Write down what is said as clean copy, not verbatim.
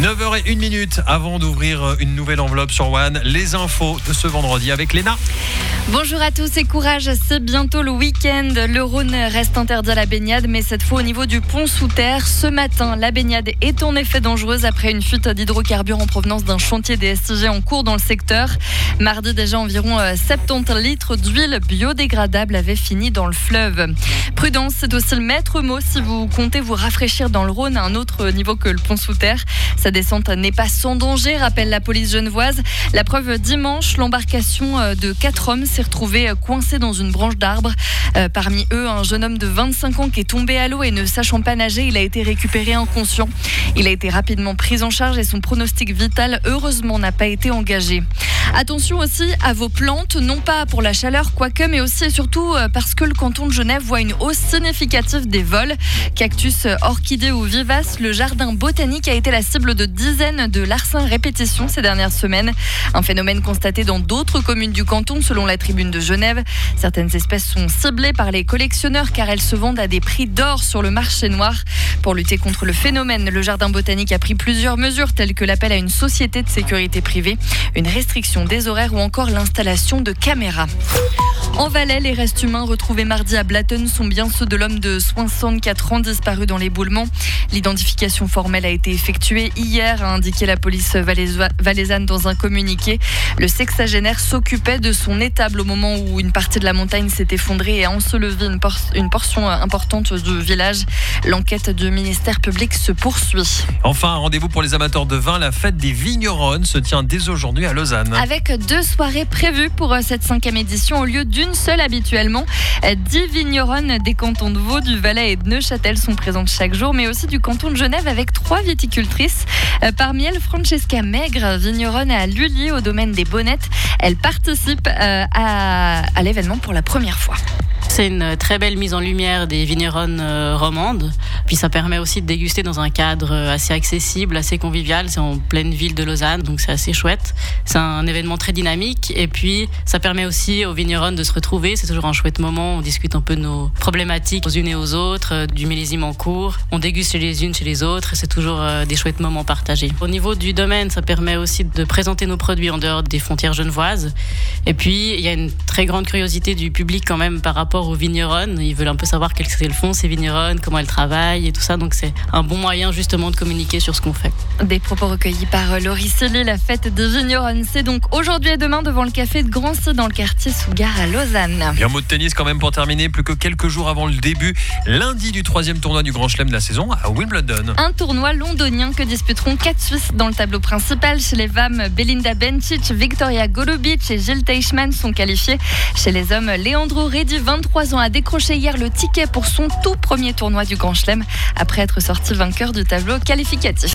9h01 avant d'ouvrir une nouvelle enveloppe sur One. Les infos de ce vendredi avec Léna. Bonjour à tous et courage, c'est bientôt le week-end. Le Rhône reste interdit à la baignade, mais cette fois au niveau du pont sous terre. Ce matin, la baignade est en effet dangereuse après une fuite d'hydrocarbures en provenance d'un chantier des SIG en cours dans le secteur. Mardi, déjà environ 70 litres d'huile biodégradable avaient fini dans le fleuve. Prudence, c'est aussi le maître mot si vous comptez vous rafraîchir dans le Rhône à un autre niveau que le pont sous terre. Sa descente n'est pas sans danger, rappelle la police genevoise. La preuve, dimanche, l'embarcation de 4 hommes s'est retrouvée coincée dans une branche d'arbre. Parmi eux, un jeune homme de 25 ans qui est tombé à l'eau et ne sachant pas nager, il a été récupéré inconscient. Il a été rapidement pris en charge et son pronostic vital, heureusement, n'a pas été engagé. Attention aussi à vos plantes, non pas pour la chaleur, quoique, mais aussi et surtout parce que le canton de Genève voit une hausse significative des vols. Cactus, orchidées ou vivaces, le jardin botanique a été la cible de dizaines de larcins répétitions ces dernières semaines. Un phénomène constaté dans d'autres communes du canton, selon la Tribune de Genève. Certaines espèces sont ciblées par les collectionneurs car elles se vendent à des prix d'or sur le marché noir. Pour lutter contre le phénomène, le jardin botanique a pris plusieurs mesures telles que l'appel à une société de sécurité privée, une restriction des horaires ou encore l'installation de caméras. En Valais, les restes humains retrouvés mardi à Blatten sont bien ceux de l'homme de 64 ans disparu dans l'éboulement. L'identification formelle a été effectuée hier, a indiqué la police valaisanne dans un communiqué. Le sexagénaire s'occupait de son étable au moment où une partie de la montagne s'est effondrée et a enseveli une portion importante du village. L'enquête du ministère public se poursuit. Enfin, un rendez-vous pour les amateurs de vin. La fête des vigneronnes se tient dès aujourd'hui à Lausanne. Avec 2 soirées prévues pour cette 5e édition au lieu d'une seule habituellement. 10 vigneronnes des cantons de Vaud, du Valais et de Neuchâtel sont présentes chaque jour, mais aussi du canton de Genève avec 3 viticultrices. Parmi elles, Francesca Maigre, vigneronne à Lully au domaine des Bonnettes. Elle participe à l'événement pour la première fois. C'est une très belle mise en lumière des vigneronnes romandes. Puis ça permet aussi de déguster dans un cadre assez accessible, assez convivial. C'est en pleine ville de Lausanne, donc c'est assez chouette. C'est un événement très dynamique. Et puis ça permet aussi aux vigneronnes de se retrouver. C'est toujours un chouette moment. On discute un peu de nos problématiques aux unes et aux autres, du millésime en cours. On déguste chez les unes, chez les autres. Et c'est toujours des chouettes moments partagés. Au niveau du domaine, ça permet aussi de présenter nos produits en dehors des frontières genevoises. Et puis il y a une très grande curiosité du public quand même par rapport aux vigneronnes. Ils veulent un peu savoir qu'est-ce qu'elles font, ces vigneronnes, comment elles travaillent et tout ça. Donc c'est un bon moyen justement de communiquer sur ce qu'on fait. Des propos recueillis par Laurie Célie. La fête des vigneronnes, c'est donc aujourd'hui et demain devant le café de Grancy dans le quartier Sous-Gare à Lausanne. Et un mot de tennis quand même pour terminer. Plus que quelques jours avant le début, lundi du 3e tournoi du Grand Chelem de la saison à Wimbledon. Un tournoi londonien que disputeront 4 Suisses dans le tableau principal. Chez les femmes, Belinda Bencic, Victoria Golubic et Jill Teichmann sont qualifiés. Chez les hommes, Leandro Reddy, 23 ans, a décroché hier le ticket pour son tout premier tournoi du Grand Chelem après être sorti vainqueur du tableau qualificatif.